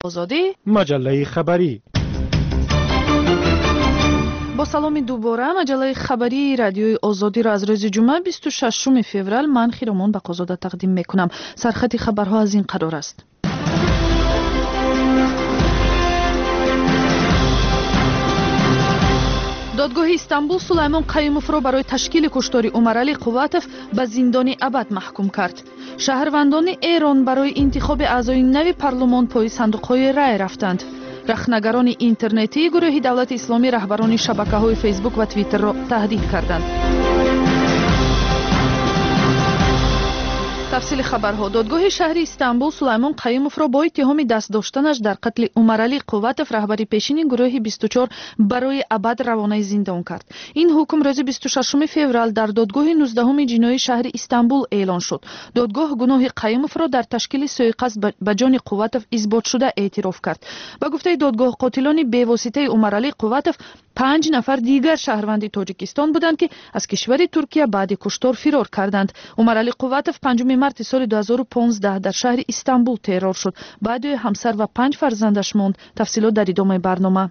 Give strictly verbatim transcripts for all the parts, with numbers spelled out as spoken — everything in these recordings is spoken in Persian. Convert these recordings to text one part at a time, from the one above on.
آزادی مجله خبری. با سلامی دوباره مجله خبری رادیوی آزادی را از روز جمعه بیست و ششم فوریه من خیرمان بقازاده تقدیم میکنم. سرخط خبرها از این قرار است. دادگاه استانبول سلیمان قیوموفро برای تشکیل کشتاری عمرعلی قواتов به زندان ابد محکوم کرد. شهروندان ایران برای انتخاب اعضای نو پارلمان پای صندوق‌های رای رفتند. رخنگران اینترنتی گروه دولت اسلامی رهبران شبکه‌های فیسبوک و توییتر را تهدید کردند. تفصیل خبرها. دادگاه شهر استانبول سلیمان قیوموفро با اتهام دست داشتنش در قتل عمرعلی قواتов رهبر پیشین گروه بیست و چهار برای ابد روانه زندان کرد. این حکم روز بیست و ششم فوریه در دادگاه نوزدهم جنایی شهر استانبول اعلان شد. دادگاه گناه قیوموفро در تشکیل سوءقصد به جان قواتov اثبات شده اعتراف کرد. به گفته دادگاه قاتلان بی‌واسطه عمرعلی قواتov پنج نفر دیگر شهروند تاجیکستان بودند که از کشور ترکیه بعد کشتار فرار کردند. عمرعلی قواتov پنجم مارس سال دو هزار و پانزده در شهر استانبول ترور شد. بعد همسر و پنج فرزندش ماند. تفصیلات در ادامه برنامه.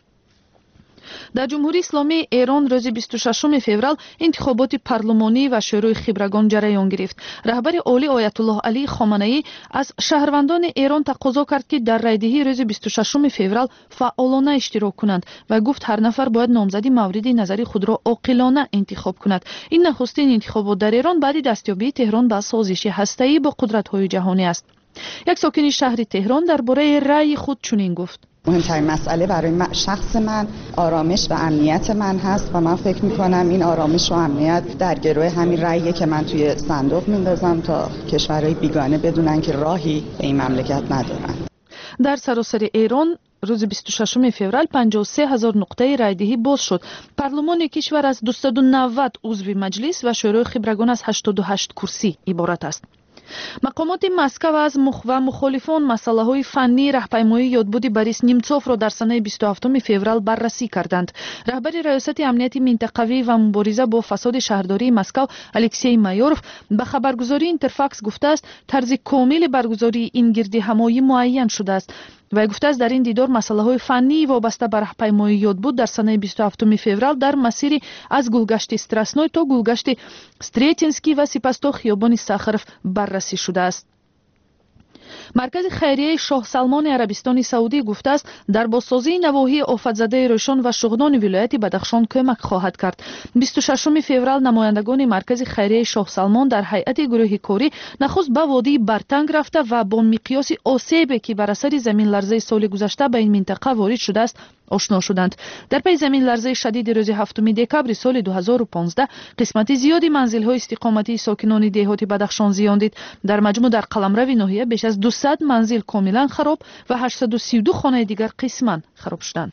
در جمهوری اسلامی ایران روز بیست و ششم فوریه انتخابات پارلمانی و شورای خبرگان جریان گرفت. رهبر عالی آیت الله علی خامنه‌ای از شهروندان ایران تقاضا کرد که در رایدهی روز بیست و ششم فوریه فعالانه اشتراک کنند و گفت هر نفر باید نامزدی مورد نظر خود را عاقلانه انتخاب کند. این نخستین انتخابات در ایران بعد دستیابی تهران به سازش هسته‌ای با قدرت‌های جهانی است. یک ساکن شهر تهران درباره رأی خود چنین گفت: مهمترین مسئله برای شخص من آرامش و امنیت من هست و من فکر میکنم این آرامش و امنیت در گروه همین رأیه که من توی صندوق میندازم تا کشورهای بیگانه بدونن که راهی به این مملکت ندارن. در سراسر ایران روز بیست و ششم فوریه پنجاه و سه هزار نقطه رایدهی باز شد. پارلمان کشور از دویست و نود عضو مجلس و شورای خبرگان از هشتاد و هشت کرسی عبارت است. مقامات مسکو از مخ و مخالفان مسائل فنی راهپیمایی یادبود بوریس نیمتسوف را در سال بیست و هفتم فوریه بررسی کردند. رهبر ریاست امنیت منطقوی و مبارزه با فساد شهرداری مسکو الکسی مایوروف به خبرگزاری اینترفاکس گفته است طرز کامل برگزاری این گردهمایی معین شده است. و گفته است در این دیدار مسائل فنی وابسته به راهپیمایی یادبود در سال بیست و هفتم فوریه در مسیری از گلگشت استراسنوی تا گلگشت استریتینسکی و سپس تا خیابان ساخروف بررسی شده است. مرکز خیریه شاه سلمان عربستان سعودی گفته است در بازسازی نواحی آفت‌زده روشن و شغدان ولایت بدخشان کمک خواهد کرد. بیست و ششم فوریه نمایندگان مرکز خیریه شاه سلمان در هیئت گروه کاری نخست به وادی برتنگ رفته و با مقیاس آسیبی که بر اثر زمین لرزه سال گذشته به این منطقه وارد شده است آشنا شدند. در پی زمین لرزه شدید روز هفتم دکبر سال دو هزار و پانزده قسمت زیادی منزل‌های استقامتی ساکنان دهات بدخشان زیان دید. در مجموع در قلمرو ناحیه بیش از دویست منزل کاملا خراب و هشتصد و سی و دو خانه دیگر قسما خراب شدند.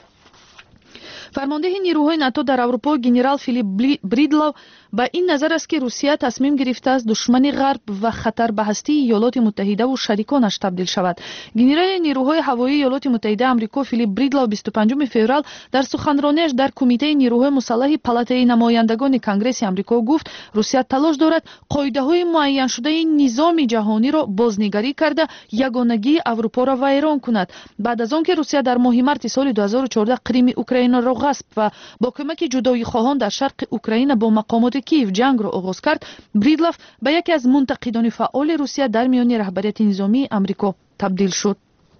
فرمانده نیروهای ناتو در اروپا گنرال فیلیپ بریدلو با این نظر است که روسیه تصمیم گرفته است دشمن غرب و خطر به هستی ایالات متحده و شریکانش تبدیل شود. گنرال نیروهای هوایی ایالات متحده آمریکا فیلیپ بریدلو بیست و پنجم فوریه در سخنرانیش در کمیته نیروهای مسلح پالاتای نمایندگان کنگره آمریکا گفت روسیه تلاش دارد قاعده‌های معین شده نظام جهانی را بازنگری کرده یگانگی اروپا را ویران کند. بعد از آنکه روسیه در ماه مارس سال دو هزار و چهارده کریم اوکراین را غصب و با کمک جدایی خواهان در شرق اوکراین با مقامات کیف جنگ را آغاز کرد، بریدلوف به یکی از منتقدان فعال روسیه در میان رهبریت نظامی آمریکا تبدیل شد.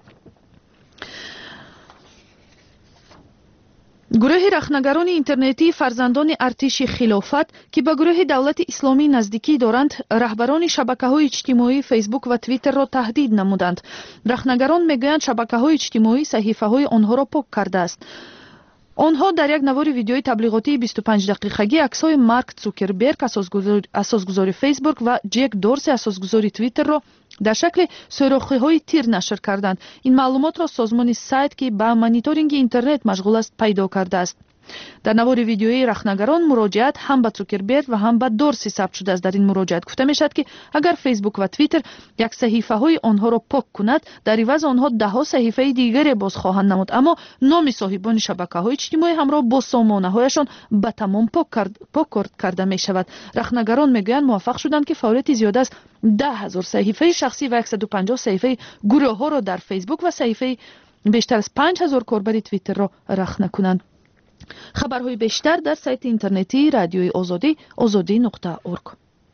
گروه رخنگران اینترنتی فرزندان ارتش خلافت که به گروه دولت اسلامی نزدیکی دارند رهبران شبکه‌های اجتماعی فیسبوک و توییتر را تهدید نمودند. رخنگران میگویند شبکه‌های اجتماعی صحیفه‌های آنها را پاک کرده است. آنها در یک نوار ویدیوی تبلیغاتی بیست و پنج دقیقگی عکس‌های مارک زوکربرگ اساسگزار فیسبوک و جک دورسی اساسگزار توییتر را در شکل سوراخ‌های تیر نشر کردند. این معلومات را سازمان سایت که با مانیتورینگ اینترنت مشغول است پیدا کرده است. дар навори видеои рахнагарон муроҷиат ҳам ба Цукерберг ва ҳам ба Дорси сабт шудааст. дар ин муроҷиат гуфта мешавад ки агар фейсбук ва твиттер як саҳифаҳои онҳоро пок кунад, дар иваз онҳо даҳо саҳифаи дигаре боз хоҳанд намуд, аммо номи соҳибони шабакаҳои иҷтимоӣ ҳамроҳ бо сомонаҳояшон ба тамом пок карда мешавад. рахнагарон мегӯянд муваффақ шуданд ки фаъолияти зиёда аз даҳ ҳазор саҳифаи шахсӣ ва саду панҷоҳ саҳифаи гурӯҳҳоро дар фейсбук ва саҳифаи бештар аз панҷ ҳазор корбари твиттерро рахна кунанд. хабарҳои бештар дар сайти интернетии радиои озодӣ озодӣ нуқта орг.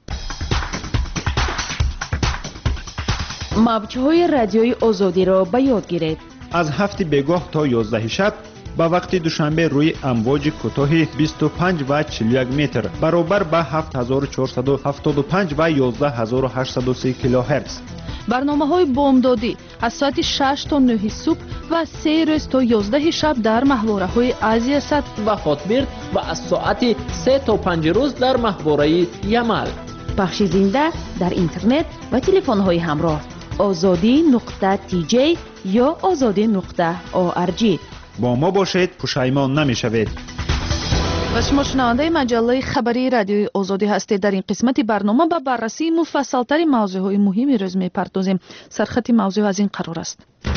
мавҷҳои радиои озодиро ба ёд гиред. аз ҳафти бегоҳ то ёздаҳи шаб ба вақти душанбе рӯи амвоҷи кӯтоҳи бисту панҷ ва чилу як метр баробар ба ҳафт ҳазору чорсаду ҳафтоду панҷ ва ёздаҳ ҳазору ҳаштсаду си килоҳерц. барномаҳои бомдодӣ аз соати шаш то нӯҳи субҳ ва се рӯз то ёздаҳи шаб дар маҳвораҳои Азия Сад ва Хотбирд ва аз соати се то панҷ рӯз дар маҳвораи Ямал. пахши зинда дар интернет ва телефонҳои ҳамроҳ озодӣ нуқта ти ҷей ё озодӣ нуқта о ар ҷи. бо мо бошед, пушаймон намешавед. ва шумо шунавандаи маҷаллаи хабарии радиои озодӣ ҳастед. дар ин қисмати барнома ба баррасии муфассалтари мавзӯъҳои муҳими рӯз мепардозем. сархати мавзӯъ аз ин қарор аст.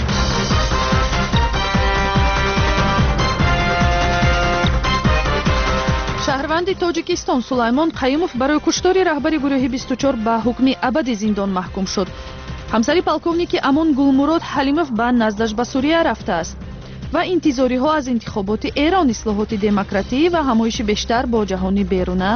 шаҳрванди тоҷикистон Сулаймон Қаюмов барои куштори раҳбари гурӯҳи бисту чор ба ҳукми абади зиндон маҳкум шуд. ҳамсари полковники Амон Гулмурод Ҳалимов ба наздаш ба Суриya рафтааст ва интизориҳо аз интихоботи Эрон, ислоҳоти демократӣ ва ҳамоиши бештар бо ҷаҳони беруна.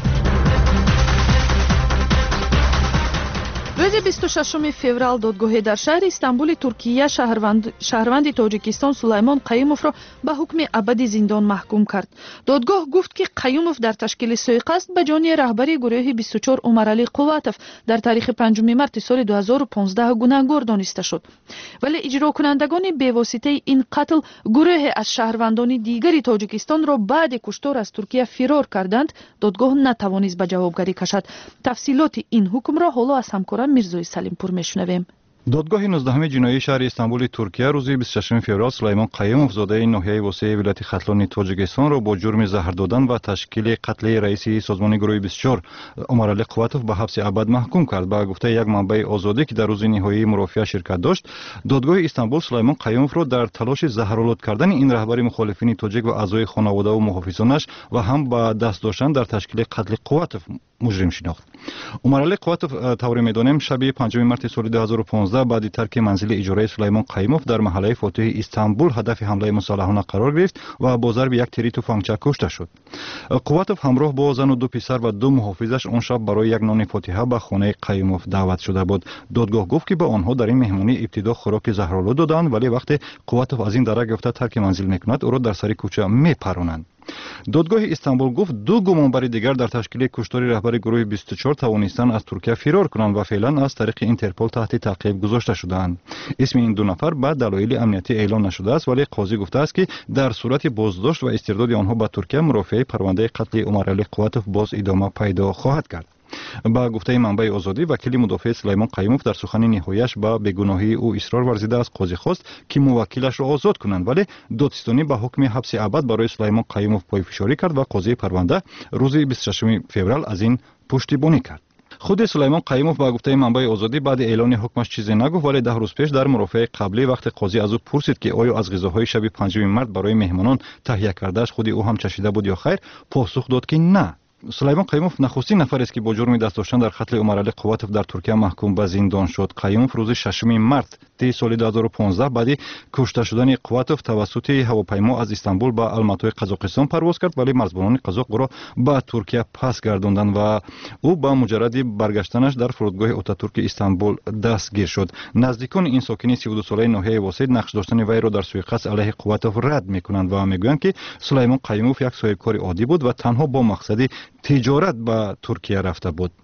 рӯзи бисту шашуми феврал додгоҳе дар шаҳри Истанбули Туркия шаҳрванди тоҷикистон Сулаймон Қаюмовро ба ҳукми абади зиндон маҳкум кард. додгоҳ гуфт ки Қаюмов дар ташкили суиқасд ба ҷони раҳбари гурӯҳи бисту чор Умаралӣ Қувватов дар таърихи панҷуми марти соли ду ҳазору понздаҳ гунаҳгор дониста шуд. вале иҷрокунандагони бевоситаи ин қатл гурӯҳе аз шаҳрвандони дигари Тоҷикистонро баъди куштор аз Туркия фирор карданд. додгоҳ натавонист ба ҷавобгарӣ кашад. тафсилоти ин ҳукмро ҳоло аз ҳамкорам Мирзои Салимпур мешунавем. додгоҳи нуздаҳуми ҷиноии шаҳри Истанбули Туркия рӯзи бисту шашуми феврал Сулаймон Қаюмов зодаи ноҳияи восеи вилояти Хатлони Тоҷикистонро бо ҷурми заҳр додан ва ташкили қатли раиси созмони гурӯҳи бисту чор Умаралӣ Қувватов ба ҳабси абад маҳкум кард. ба гуфтаи як манбаи озодӣ ки дар рӯзи ниҳоии мурофиа ширкат дошт, додгоҳи Истанбул Сулаймон Қаюмовро дар талоши заҳролуд кардани ин раҳбари мухолифини тоҷик ва аъзои хонаводаву муҳофизонаш ва ҳам ба даст доштан дар ташкили қатли Қувватов муҷрим шинохт. Умаралӣ Қувватов тавре медонем шаби панҷуми марти соли ду ҳазору понздаҳ баъди тарки манзили иҷораи Сулаймон Қаюмов дар маҳаллаи Фотиҳи Истанбул ҳадафи ҳамлаи мусаллаҳона қарор гирифт ва бо зарби як тири туфангча кушта шуд. Қувватов ҳамроҳ бо зану ду писар ва ду муҳофизаш он шаб барои як нони фотиҳа ба хонаи Қаюмов даъват шуда буд. додгоҳ гуфт ки ба онҳо дар ин меҳмонӣ ибтидо хӯроки заҳролуд доданд, вале вақте Қувватов аз ин дарак ёфта тарки манзил мекунад, ӯро дар сари кӯча мепаронанд. додгоҳи Истанбул гуфт ду гумонбари дигар дар ташкили куштори раҳбари гурӯҳи бисту чор тавонистанд аз Туркия фирор кунанд ва феълан аз тариқи Интерпол таҳти таъқиб гузошта шудаанд. исми ин ду нафар ба далоили амнияти эълон нашудааст, вале қозӣ гуфтааст ки дар сурати боздошт ва истирдоди онҳо ба Туркия мурофиаи парвандаи қатли Умаралӣ Қувватов боз идома пайдо хоҳад кард. ба гуфтаи манбаи озодӣ вакили мудофиаи Сулаймон Қаюмов дар сухани ниҳояш ба бегуноҳии ӯ исрор варзида аз қозӣ хост ки муваккилашро озод кунанд, вале додстонӣ ба ҳукми ҳабси абад барои Сулаймон Қаюмов пойфишорӣ кард ва қозии парванда рӯзи бисту шашуми феврал аз ин пуштибонӣ кард. худи Сулаймон Қаюмов ба гуфтаи манбаи озодӣ баъди эълони ҳукмаш чизе нагуфт, вале даҳ рӯз пеш дар мурофиаи қаблӣ вақте қозӣ аз ӯ пурсид ки оё аз ғизоҳои шаби панҷуми март барои меҳмонон таҳия кардааш худи ӯ ҳам чашида буд ё хайр, посух дод ки на. Сулаймон Қаюмов нахустин нафарест ки бо ҷурми даст доштан дар қатли Умаралӣ Қувватов дар Туркия маҳкум ба зиндон шуд. Қаюмов рӯзи шашуми март ти соли ду ҳазору понздаҳ баъди кушта шудани Қувватов тавассути ҳавопаймо аз Истанбул ба Алматои Қазоқистон парвоз кард, вале марзбонони Қазоқ ӯро ба Туркия пас гардонданд ва ӯ ба муҷарради баргаштанаш дар фурудгоҳи Отатурки Истанбул дастгир шуд. наздикони ин сокини си ду солаи ноҳияи Восед нақш доштани вайро дар суиқасд алайҳи Қувватов рад мекунанд ва мегӯянд ки Сулаймон Қаюмов як соҳибкори оддӣ буд ва танҳо бо мақсади тиҷорат ба Туркия рафта буд.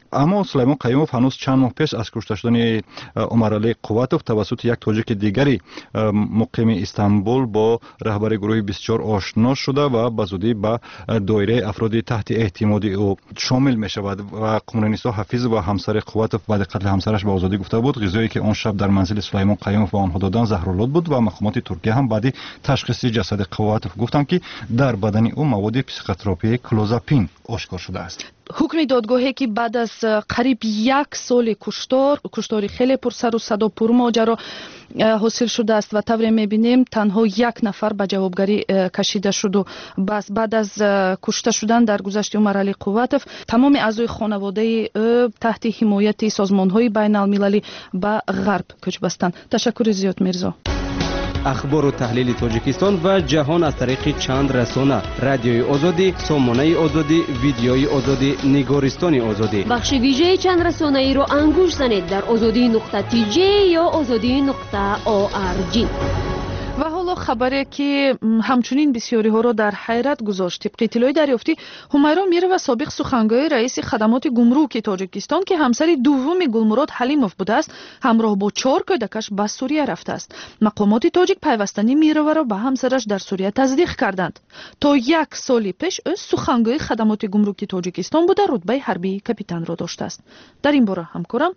اما سلیمان قیومов هنوز چند ماه پیش از کشته شدن عمرعلی قوتов توسط یک تاجیک دیگری مقیم استانبول با رهبر گروه بیست و چهار آشنا شده و به زودی به دایره افراد تحت اعتماد او شامل می شود و قمرنیسا حفیظ و همسر قوتов بعد قتل همسرش به آزادی گفته بود غذایی که آن شب در منزل سلیمان قیومov به آنها دادن زهرآلود بود و مقامات ترکیه هم بعد تشخیص جسد قوتов گفتند که در بدن او مواد پسیخوتراپی کلوزاپین آشکار شده است. حکم دادگاهی که بعد از قریب یک سال کشتار کشتاری خیلی پر سر و صدا پر ماجرا حاصل شده است و طوری میبینیم تنها یک نفر به جوابگری کشیده شد و بس بعد از کشته شدن در گذشته عمرعلی قوتов تمام اعضای خانواده تحت حمایت سازمان‌های بین‌المللی به غرب کوچ بستند. تشکر زیاد میرزا. اخبار و تحلیل تاجیکستان و جهان از طریق چند رسانه: رادیوی آزادی، سامانه آزادی، ویدیوی آزادی، نگارستان آزادی. بخش ویژه چند رسانه ای را انگوش زنید در آزادی نقطه تی جی یا آزادی نقطه او آر جی. و حالا خبری که همچنین بسیاری ها را در حیرت گذاشت. طبق اطلاع دریافتی همیرا میروا سابق سخنگوی رئیس خدمات گمرک تاجیکستان که همسر دوم گلمراد حلیمov بوده است همراه با چهار کودکش به سوریه رفته است. مقامات تاجیک پیوستنی میروا را به همسرش در سوریه تصدیق کردند. تا یک سال پیش او سخنگوی خدمات گمرک تاجیکستان بوده رتبه حربی کاپیتان را داشته است. در این باره همکارم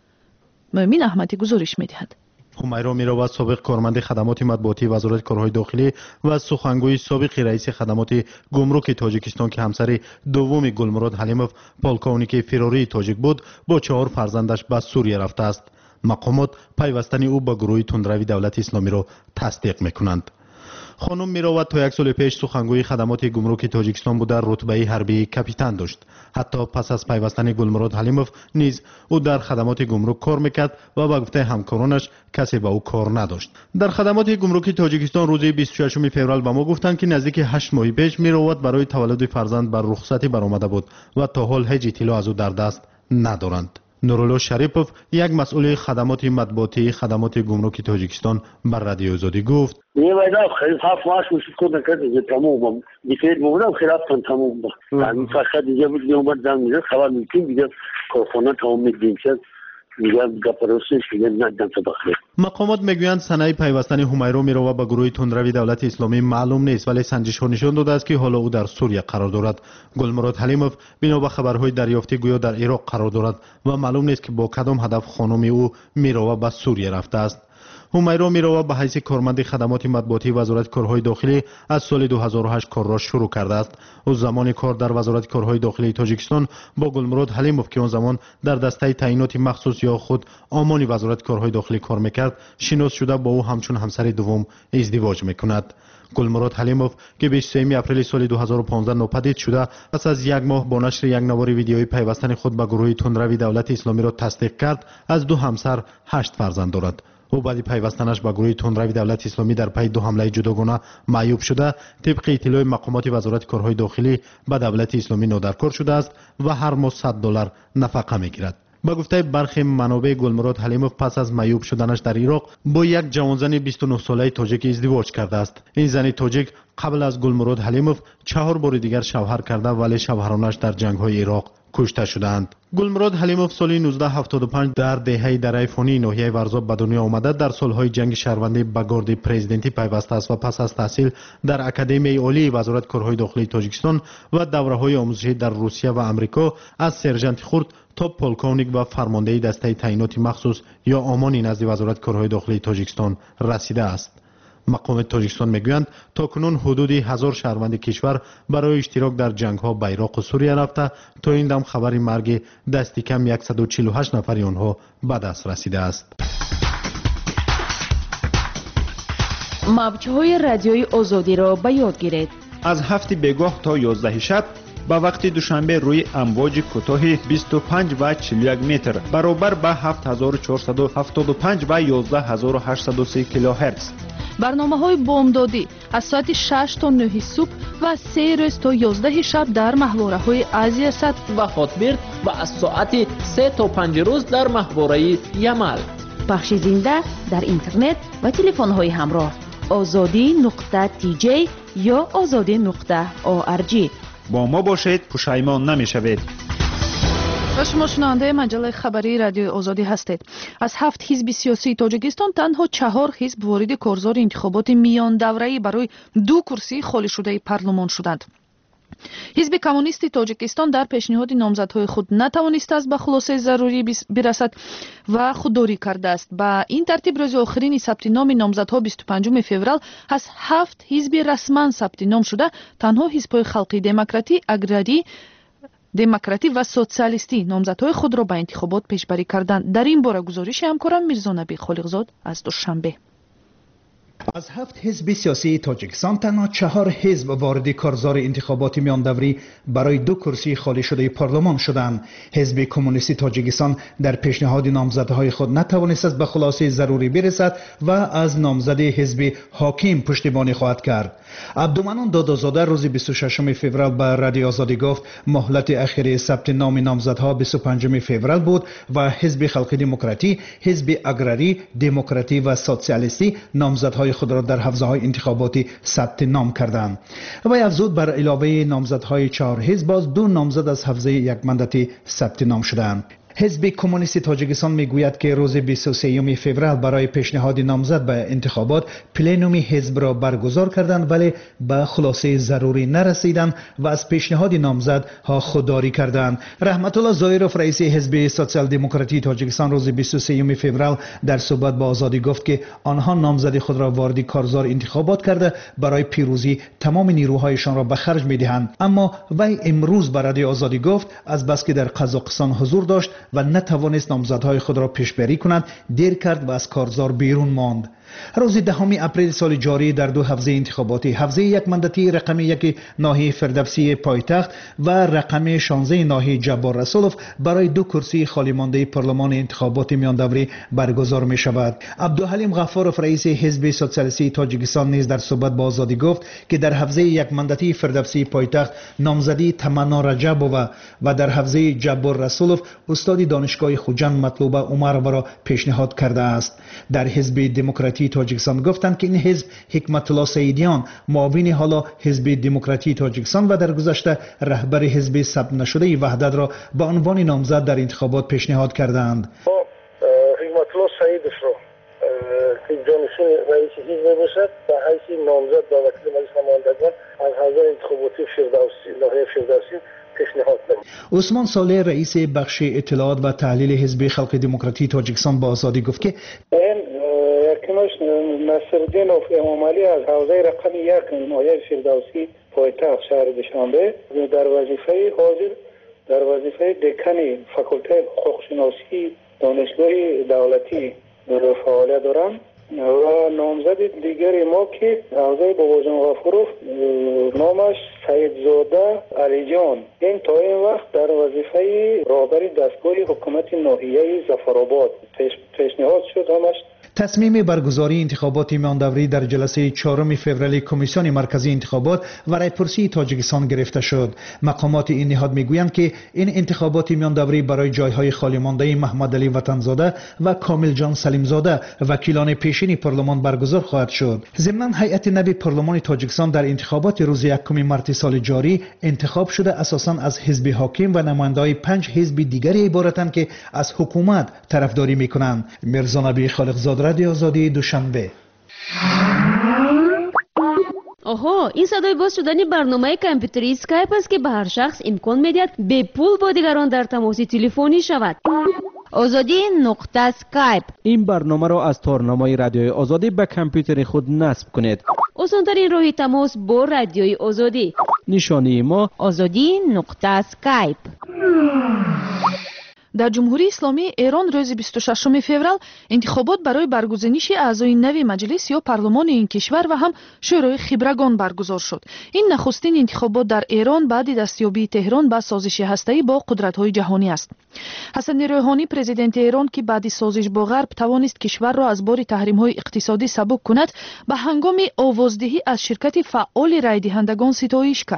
مؤمن احمدی گزارش میدهد. همیرا میروا سابق کارمند خدمات مطبوعاتی وزارت کارهای داخلی و سخنگوی سابق رئیس خدمات گمرک تاجیکستان که همسر دوم گلمراد حلیمov پولکونیک فراری تاجیک بود با چهار فرزندش به سوریه رفته است. مقامات پیوستن او با گروه تندروی دولت اسلامی را تصدیق میکنند. خانم میروا تا یک سال پیش سخنگوی خدمات گمرک تاجیکستان بوده رتبه حربی کاپیتان داشت. حتی پس از پیوستن گلمراد حلیمov نیز او در خدمات گمرک کار میکرد و با گفته همکارانش کسی با او کار نداشت. در خدمات گمرک تاجیکستان روز بیست و ششم فوریه به ما گفتند که نزدیک هشت ماه پیش میروا برای تولد فرزند بر رخصتی برآمده بود و تا حال هیچ اطلاع از او در دست ندارند. نورالله شریپov یک مسئول خدمات مطبوعاتی خدمات گمرک تاجیکستان بر رادیو آزادی گفت: می‌وایده خیلی هفت ماه وشود کنه که دیگه تمام دیگه بودم خیلی تمام بود. من فقط دیگه بود میومد زنگ می‌زد خبر می‌کنیم دیگه کارخانه تمام می‌دیم که دیگه گپروسش دیگه ندادن تا بخیر. مقامات میگویند صنایع پیوستن همیرا میروا با گروه تندروی دولت اسلامی معلوم نیست ولی سنجش‌ها نشان داده است که حالا او در سوریه قرار دارد. گلمراد حلیمov بنا به خبرهای دریافتی گویا در عراق قرار دارد و معلوم نیست که با کدام هدف خانم او میروا به سوریه رفته است. همیرا میروا به حیث کارمند خدمات مطبوعاتی وزارت کارهای داخلی از سال دو هزار و هشت کار را شروع کرده است. او زمان کار در وزارت کارهای داخلی تاجیکستان با گلمراد حلیمov که آن زمان در دسته تعیینات مخصوص یا خود آمان وزارت کارهای داخلی کار میکرد شناس شده با او همچون همسر دوم ازدواج میکند. گلمراد حلیمov که بیست و سوم اپریل سال دو هزار و پانزده ناپدید شده پس از یک ماه با نشر یک نوار ویدیویی پیوستن خود به گروه تندروی دولت اسلامی را تصدیق کرد از دو همسر هشت فرزند دارد. او بعد پیوستنش به گروه تندروی دولت اسلامی در پی دو حمله جداگانه معیوب شده طبق اطلاع مقامات وزارت کارهای داخلی به دولت اسلامی نادرکار شده است و هر ماه صد دلار نفقه میگیرد. با گفته برخی منابع گلمراد حلیمov پس از معیوب شدنش در عراق با یک جوانزن بیست و نه ساله تاجیک ازدواج کرده است. این زن تاجیک قبل از گلمراد حلیمov چهار بار دیگر شوهر کرده ولی شوهرانش در جنگ‌های عراق کشته شدند. گلمراد حلیمov سال نوزده هفتاد و پنج در دهه دره فانی ناحیه ورزاب به دنیا آمده در سالهای جنگ شهروندی به گارد پرزیدنتی پیوسته است و پس از تحصیل در اکادمی عالی وزارت کارهای داخلی تاجیکستان و دوره‌های آموزشی در روسیه و آمریکا از سرژانت خرد تا پولکونیک و فرمانده دسته تعیینات مخصوص یا آمانی نزد وزارت کارهای داخلی تاجیکستان رسیده است. مقامات تاجیکستان میگویند تاکنون حدود هزار شهروند کشور برای اشتراک در جنگ‌ها به عراق و سوریه رفته تا این دم خبر مرگ دستی کم صد و چهل و هشت نفر آنها به دست رسیده است. موج‌های رادیوی آزادی را به یاد گیرید. از هفت بیگاه تا یازده شب با وقت دوشنبه روی امواج کوتاه بیست و پنج و چهل و یک متر برابر به هفت هزار و چهارصد و هفتاد و پنج و یازده هزار و هشتصد و سه کیلوهرتز. برنامه های بامدادی از ساعت شش تا نه صبح و سه روز تا یازده شب در ماهواره های آسیا صد و خاطبرد و از ساعت سه تا پنج روز در ماهواره یمل. پخش زنده در اینترنت و تلفن های همراه آزادی نقطه تی جی یا آزادی نقطه او آر جی. با ما باشید، پشیمان نمی شوید. و شما شنونده مجله خبری رادیوی آزادی هستید. از هفت حزب سیاسی تاجیکستان تنها چهار حزب وارد کارزار انتخابات میان دوره‌ای برای دو کرسی خالی شده پارلمان شدند. حزب کمونیستی تاجیکستان در پیشنهاد نامزدهای خود نتوانسته است به خلاصه ضروری برسد و خودداری کرده است. با این ترتیب روز آخرین ثبت نام نامزدها بیست و پنجم فوریه از هفت حزب رسما ثبت نام شده تنها حزب خلقی دموکراتی، اگراری دموکراتی و سوسیالیستی نامزدهای خود را به انتخابات پیشبری کردند. در این باره گزارش همکارم میرزا نبی خالقزاد از دوشنبه. از هفت حزب سیاسی تاجیکستان تنها چهار حزب وارد کارزار انتخابات میان دوری برای دو کرسی خالی شده پارلمان شدند. حزب کمونیستی تاجیکستان در پیشنهاد نامزدهای خود نتوانست است به خلاصه ضروری برسد و از نامزد حزب حاکم پشتیبانی خواهد کرد. عبدالمنان دادازاده روز بیست و ششم فوریه به رادیو آزادی گفت مهلت اخیر ثبت نام نامزدها بیست و پنجم فوریه بود و حزب خلقی دموکراتی، حزب اگراری، دموکراتی و سوسیالیستی نامزدهای خود را در حوزه‌های انتخاباتی ثبت نام کردند. و افزود بر علاوه نامزدهای چهار حزب باز دو نامزد از حوزه یک مندتی ثبت نام شدند. حزب کمونیستی تاجیکستان میگوید که روز بیست و سوم فوریه برای پیشنهاد نامزد به انتخابات پلنومی حزب را برگزار کردند ولی به خلاصه ضروری نرسیدند و از پیشنهاد نامزد ها خودداری کردند. رحمت الله ظاهرов رئیس حزب سوسیال دموکراتی تاجیکستان روز بیست و سوم فوریه در صحبت با آزادی گفت که آنها نامزد خود را وارد کارزار انتخابات کرده برای پیروزی تمام نیروهایشان را به خرج میدهند. اما وی امروز به رادیو آزادی گفت از بس که در قزاقستان حضور داشت و نتوانست نامزدهای خود را پیشبری کند دیر کرد و از کارزار بیرون ماند. روز دهم اپریل سال جاری در دو حوزه انتخاباتی، حوزه یک مندتی رقم یک ناحیه فردوسی پایتخت و رقم شانزده ناحیه جبار رسولوف برای دو کرسی خالی مانده پارلمان انتخابات میان دوری برگزار می شود. عبدالحلیم غفارov رئیس حزب سوسیالیستی تاجیکستان نیز در صحبت با آزادی گفت که در حوزه یک مندتی فردوسی پایتخت نامزدی تمنا رجبووا و در حوزه جبار رسولوف استاد دانشگاه خوجند مطلوبه عمرova را پیشنهاد کرده است. در حزب دموکراتی تاجیکستان گفتند که این حزب حکمت الله سعیدیان معاون حالا حزب دموکراتی تاجیکستان و در گذشته رهبر حزب ثبت نشده وحدت را به عنوان نامزد در انتخابات پیشنهاد کردند. حکمت الله سعیدش را که جانشین رئیس حزب باشد و حیث نامزد به وکیل مجلس نمایندگان از حوزه انتخاباتی فردوسی ناحیه فردوسی پیشنهاد نمود. عثمان صالح رئیس بخش اطلاعات و تحلیل حزب خلق دموکراتی تاجیکستان با آزادی گفت که کنش نصرالدین امام علی از حوزه رقم یک ناحیه فردوسی پایتخت شهر دوشنبه در وظیفه حاضر در وظیفه دکان فاکولته حقوق‌شناسی دانشگاه دولتی در فعالیت دارم و نامزد دیگری ما که حوزه باباجان غفورov نامش سیدزاده علی جان این تا این وقت در وظیفه رهبر دستگاه حکومت ناحیه ظفرآباد پیشنهاد شد. همش تصمیم برگزاری انتخابات میان دوری در جلسه چهارم فوریه کمیسیون مرکزی انتخابات و رایپرسی تاجیکستان گرفته شد. مقامات این نهاد میگویند که این انتخابات میان دوری برای جایهای خالی مانده محمد علی وطنزاده و کامل جان سلیمزاده وکیلان پیشین پارلمان برگزار خواهد شد. ضمن هیئت نب پارلمان تاجیکستان در انتخابات روز یکم مارس سال جاری انتخاب شده اساساً از حزب حاکم و نماینده‌های پنج حزب دیگری عبارتند که از حکومت طرفداری میکنند. میرزا نبی خالقزاد، رادیو آزادی، دوشنبه. آها، این صدای باز شدن برنامه کامپیوتری اسکایپ است که به هر شخص امکان میدهد به پول با دیگران در تماس تلفنی شود. آزادی نقطه اسکایپ. این برنامه را از تارنمای رادیوی آزادی به کامپیوتر خود نصب کنید. آسان‌ترین راه تماس با رادیوی آزادی. نشانی ما آزادی نقطه اسکایپ. در جمهوری اسلامی ایران روز بیست و ششم فوریه انتخابات برای برگزینش اعضای نوی مجلس یا پارلمان این کشور و هم شورای خبرگان برگزار شد. این نخستین انتخابات در ایران بعد دستیابی تهران به سازش هسته‌ای با قدرت‌های جهانی است. حسن روحانی پرزیدنت ایران که بعد سازش با غرب توانست کشور را از بار تحریم‌های اقتصادی سبک کند، به هنگام آوازدهی از شرکت فعال رای دهندگان ستایش کرد.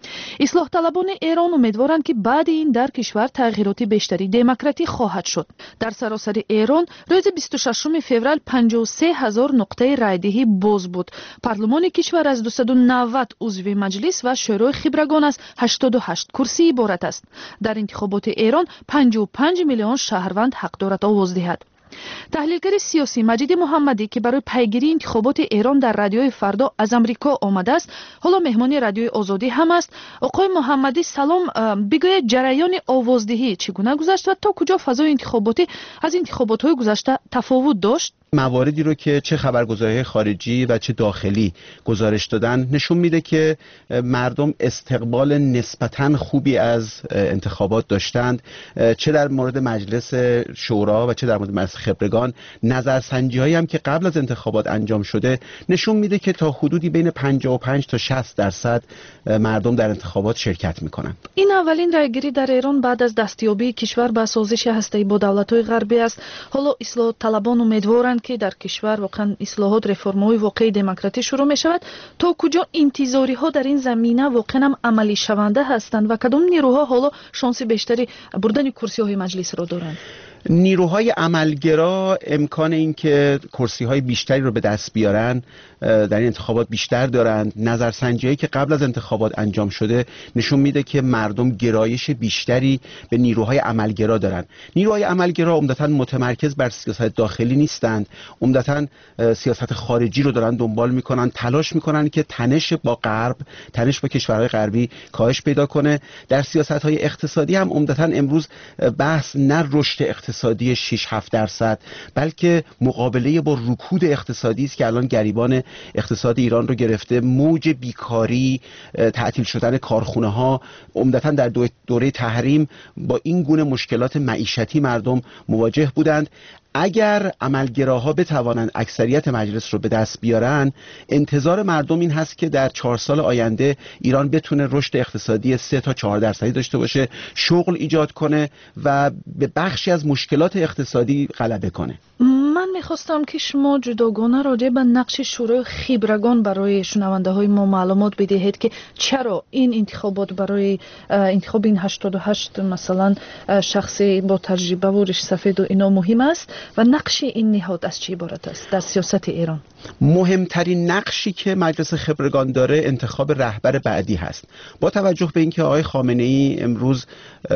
اصلاح طلبان ایران امیدوارند که بعد این در کشور تغییرات بیشتری دموکراتی خواهد شد. در سراسر ایران روز بیست و ششم فوریه پنجاه و سه هزار نقطه رایدهی باز بود. پارلمان کشور از دویست و نود عضو مجلس و شورای خبرگان از هشتاد و هشت کرسی عبارت است. در انتخابات ایران پنجاه و پنج میلیون شهروند حق دارد آواز دهد. تحلیلگر سیاسی مجید محمدی که برای پیگیری انتخابات ایران در رادیوی فردا از امریکا آمده است، حالا مهمان رادیوی آزادی هم است. آقای محمدی سلام، بگوید جریان آوازدهی چگونه گذشت و تا کجا فضای انتخاباتی از انتخابات‌های گذشته تفاوت داشت؟ مواردی رو که چه خبرگزاری‌های خارجی و چه داخلی گزارش دادن نشون میده که مردم استقبال نسبتاً خوبی از انتخابات داشتند، چه در مورد مجلس شورا و چه در مورد مجلس خبرگان. نظرسنجی‌هایی هم که قبل از انتخابات انجام شده نشون میده که تا حدودی بین پنجاه و پنج تا شصت درصد مردم در انتخابات شرکت میکنند. این اولین رایگیری در ایران بعد از دستیابی کشور به سازش هسته‌ای با دولت‌های غربی است. حالا اصلاح طلبان امیدوارند که در کشور واقعا اصلاحات رفرم‌های واقعی دموکراتی شروع می شود. تا کجا انتظاری ها در این زمینه واقعا عملی شونده هستند و کدام نیروها حالا شانس بیشتری بردن کرسی های مجلس را دارند؟ نیروهای عملگرا امکان این که کرسی های بیشتری رو به دست بیارن در این انتخابات بیشتر دارند. نظرسنجی‌هایی که قبل از انتخابات انجام شده نشون میده که مردم گرایش بیشتری به نیروهای عملگرا دارند. نیروهای عملگرا عمدتاً متمرکز بر سیاست داخلی نیستند، عمدتاً سیاست خارجی رو دارن دنبال میکنن، تلاش میکنن که تنش با غرب، تنش با کشورهای غربی کاهش پیدا کنه. در سیاست‌های اقتصادی هم عمدتاً امروز بحث نه رشد اقتصادی شش هفت درصد بلکه مقابله با رکود اقتصادی است که الان گریبان اقتصاد ایران رو گرفته. موج بیکاری، تعطیل شدن کارخونه ها، عمدتاً در دوره تحریم با این گونه مشکلات معیشتی مردم مواجه بودند. اگر عملگراها بتوانند اکثریت مجلس رو به دست بیارن، انتظار مردم این هست که در چهار سال آینده ایران بتونه رشد اقتصادی سه تا چهار درصدی داشته باشه، شغل ایجاد کنه و به بخشی از مشکلات اقتصادی غلبه کنه. من میخواستم که شما جداگانه راجع به نقش شورای خبرگان برای شنونده های ما معلومات بدهید که چرا این انتخابات برای انتخاب این هشتاد و هشت مثلا شخصی با تجربه و ریش سفید و اینا مهم است و نقش این نهاد از چی عبارت است در سیاست ایران؟ مهمترین نقشی که مجلس خبرگان داره انتخاب رهبر بعدی هست. با توجه به اینکه آقای خامنه ای امروز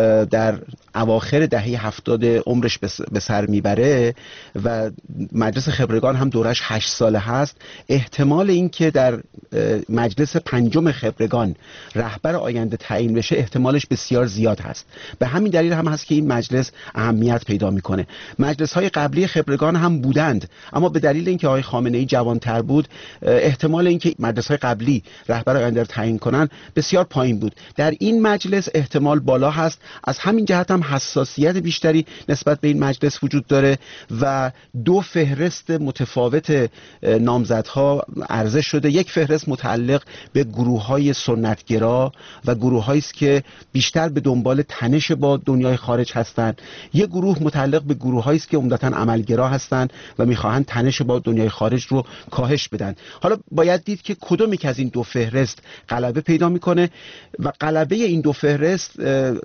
در اواخر دهه هفتاد عمرش به سر میبره و مجلس خبرگان هم دورش هشت ساله هست، احتمال اینکه در مجلس پنجم خبرگان رهبر آینده تعیین بشه احتمالش بسیار زیاد هست. به همین دلیل هم هست که این مجلس اهمیت پیدا میکنه. مجلس های قبلی خبرگان هم بودند، اما به دلیل اینکه آقای خامنه ای جوانتر بود احتمال اینکه مجلس های قبلی رهبر آینده رو تعیین کنن بسیار پایین بود. در این مجلس احتمال بالا هست. از همین جهت هم حساسیت بیشتری نسبت به این مجلس وجود داره و دو فهرست متفاوت نامزدها عرضه شده. یک فهرست متعلق به گروه‌های سنتگرا و گروه‌هایی است که بیشتر به دنبال تنش با دنیای خارج هستند. یک گروه متعلق به گروه‌هایی است که عمدتاً عملگرا هستند و می‌خواهند تنش با دنیای خارج رو کاهش بدن. حالا باید دید که کدوم یک از این دو فهرست غلبه پیدا می‌کنه و غلبه این دو فهرست،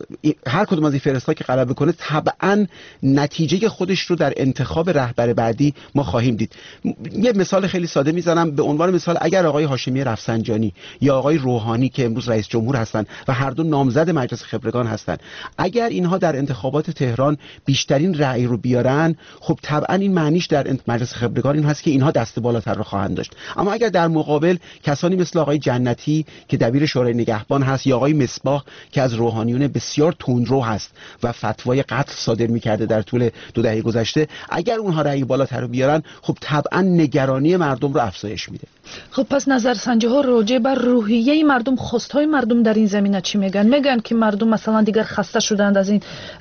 هر کدوم از این فهرست‌ها که غلبه کنه طبعاً نتیجه خودش رو در انتخاب رهبر بعدی ما خواهیم دید. یه مثال خیلی ساده میزنم. به عنوان مثال اگر آقای هاشمی رفسنجانی یا آقای روحانی که امروز رئیس جمهور هستند و هر دو نامزد مجلس خبرگان هستند، اگر اینها در انتخابات تهران بیشترین رأی رو بیارن، خب طبعا این معنیش در مجلس خبرگان این هست که اینها دست بالاتر رو خواهند داشت. اما اگر در مقابل کسانی مثل آقای جنتی که دبیر شورای نگهبان هست یا آقای مصباح که از روحانیون بسیار تندرو هست و فتوای قتل صادر می‌کرده در طول دو دهه گذشته، اگر اونها رأی بالاتر رو بیارن، خب طبعا نگرانی مردم رو افزایش میده. خب پس نظرسنجی ها راجع بر روحیه مردم، خواستهای مردم در این زمینه چی میگن؟ میگن که مردم مثلا دیگر خسته شدند از این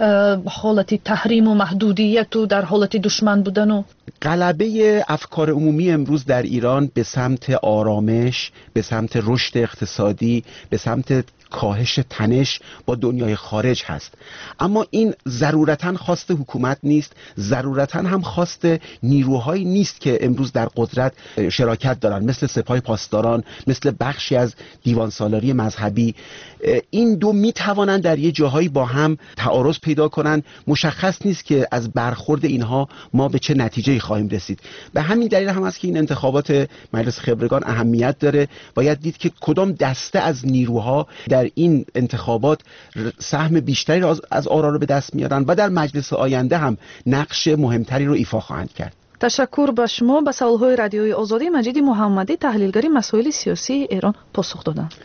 حالت تحریم و محدودیت و در حالت دشمن بودن و غلبه افکار عمومی امروز در ایران به سمت آرامش، به سمت رشد اقتصادی، به سمت کاهش تنش با دنیای خارج هست. اما این ضرورتاً خواست حکومت نیست، ضرورتاً هم خواست نیروهایی نیست که امروز در قدرت شراکت دارن، مثل سپاه پاسداران، مثل بخشی از دیوان سالاری مذهبی. این دو میتوانند در یه جاهایی با هم تعارض پیدا کنند. مشخص نیست که از برخورد اینها ما به چه نتیجه‌ای خواهیم رسید. به همین دلیل هم است که این انتخابات مجلس خبرگان اهمیت داره. باید دید که کدام دسته از نیروها در این انتخابات سهم بیشتری را از آرا رو به دست میارن و در مجلس آینده هم نقش مهمتری رو ایفا خواهند کرد. تشکر به شما. به سوالهای رادیوی آزادی مجید محمدی، تحلیلگر مسائل سیاسی ایران، پاسخ دادند.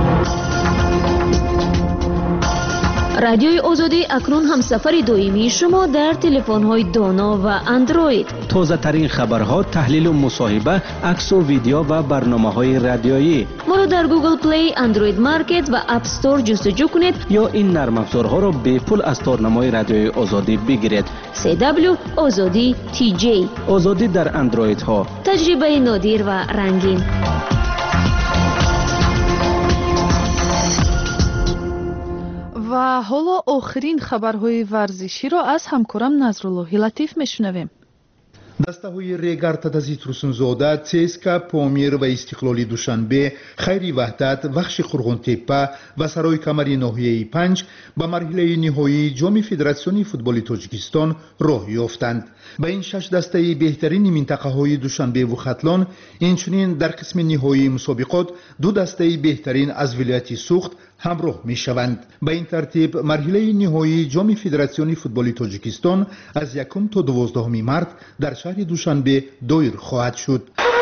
رادیوی آزادی اکنون هم سفر دویمی شما در تلفن‌های دانا و اندروید. تازه ترین خبرها، تحلیل و مصاحبه، عکس و ویدیو و برنامه‌های رادیویی. ما را در گوگل پلی، اندروید مارکت و اپ استور جستجو کنید یا این نرم افزارها را به پول از تارنمای رادیوی آزادی بگیرید. سی دبلیو آزادی تی جی. آزادی در اندروید ها. تجربه نادر و رنگین. و حالا آخرین خبرهای ورزشی را از همکارم نظرالله لطیف میشنویم. دسته‌های ریگارد تازی ترسونزاده، چسکا، پامیر و استقلالی دوشنبه، خیری وحدت، وخش قرغن‌تپه و سرای کمری ناحیه پنج به مرحله نهایی جام فدراسیون فوتبال تاجیکستان راه یافتند. با این شش دسته بهترین منطقه‌های دوشنبه و ختلان، اینچنین در قسم نهایی مسابقات دو دسته بهترین از ولایت سوخت همراه می شوند. به این ترتیب مرحله نهایی جام فدراسیون فوتبال تاجیکستان از یکم تا دوازدهم مارس در شهر دوشنبه دایر خواهد شد.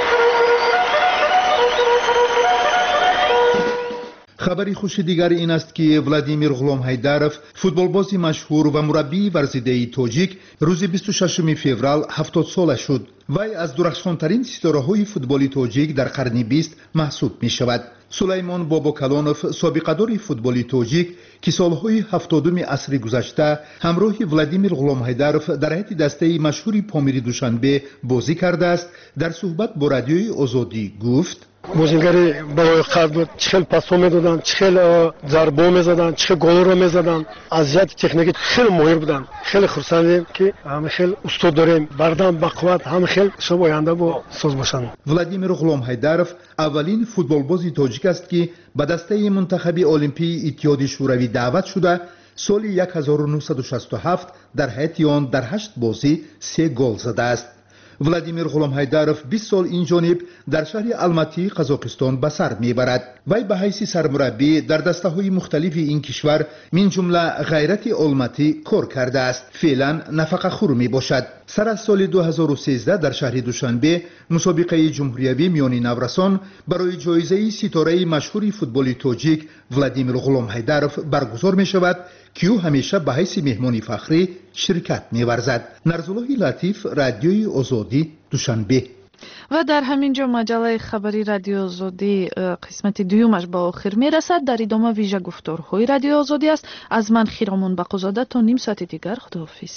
خبری خوش دیگر این است که ولادیمیر غلام حیدروف، فوتبالباز مشهور و مربی ورزیده تاجیک، روز بیست و ششم فوریه هفتاد ساله شد. وی از درخشانترین ستاره‌های فوتبال تاجیک در قرن بیست محسوب می شود. سلیمان باباکلانوف، سابقه‌دار فوتبال تاجیک که سالهای هفتادم عصر گذشته همراه ولادیمیر غلام حیدروف در هیئت دسته مشهور پامیر دوشنبه بازی کرده است، در صحبت با رادیوی آزادی گفت: بازیگری بالای قد بود، چخیل پاسو میدادن، چخیل ضربه میزدن، چخیل گل رو میزدن. ازیت تکنیکی خیلی مهم بودن. خیلی خرسندیم که همه خیلی استاد داریم، بردم با قوت، همه خیلی شب آینده با ساز باشن. ولادیمیر غلام حیدروف اولین فوتبالباز تاجیک است که به دسته منتخب المپی اتحاد شوروی دعوت شده. سال هزار و نهصد و شصت و هفت در هیئت آن در هشت بازی سه گل زده است. ولادیمیر غلام حیدروف بیست سال این جانب در شهر الماتی قزاقستان به سر میبرد. وی به حیث سرمربی در دسته‌های مختلف این کشور من جمله غیرت الماتی کار کرده است. فعلا نفقه خور می باشد. سر از سال دو هزار و سیزده در شهر دوشنبه مسابقه جمهوری میان نورسان برای جایزه ستاره مشهور فوتبال تاجیک ولادیمیر غلام حیدروف برگزار می شود که او همیشه به حیث مهمان فخری شرکت می ورزد. نظرالله لطیف، رادیوی آزادی، دوشنبه. و در همینجا مجله خبری رادیو آزادی قسمت دویمش به آخر می رسد. در ادامه ویژه گفتارهای رادیو آزادی است. از من خیرامون بقازاده تا نیم ساعت دیگر خداحافظ.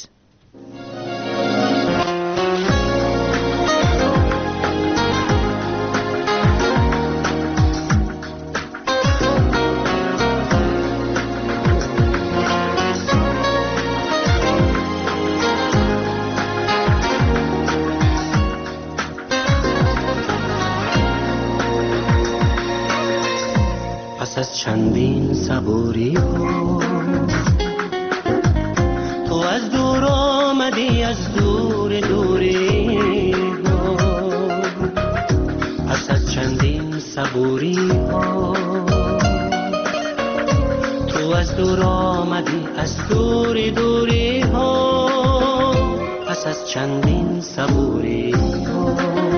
از چندین صبوری ها تو از دور آمدی، از دور دوری ها. پس از چندین صبوری ها تو از دور آمدی، از دور دوری ها. پس از چندین صبوری ها،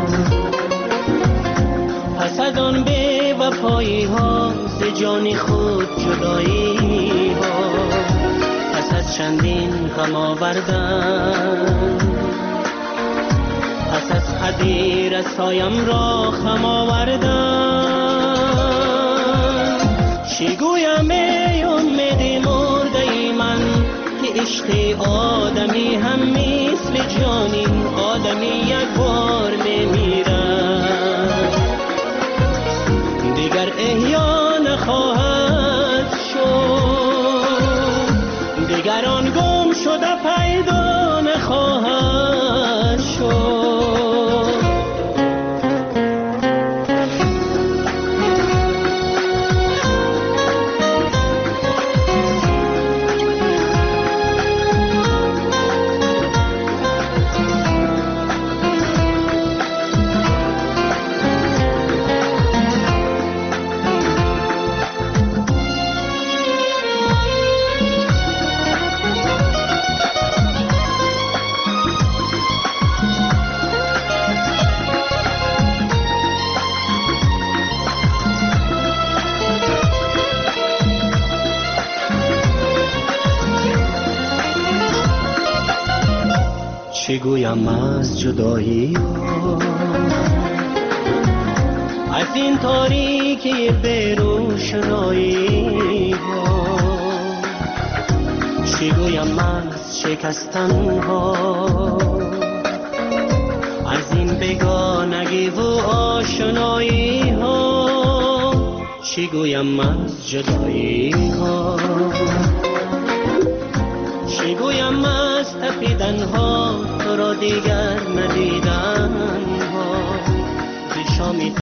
پس از آن بی وفایی ها، ز جان خود جدایی ها. پس از چندین غم آوردن، پس از حدی رسایم را خم آوردن. چی گویم ای امید مرده ای من که عشق آدمی هم مثل جانی آدمی یک بار میمیرد، دیگر احیا نخواهد شده پیدا نخواهد شد. چه گویم از جدایی ها، از این تاریکی بیروشنایی ها، چه گویم از شکستن ها، از این بیگانگی و آشنایی ها، چه گویم از جدایی ها، چه گویم از تپیدن ها، تو را دیگر ندیدن ها، به شامی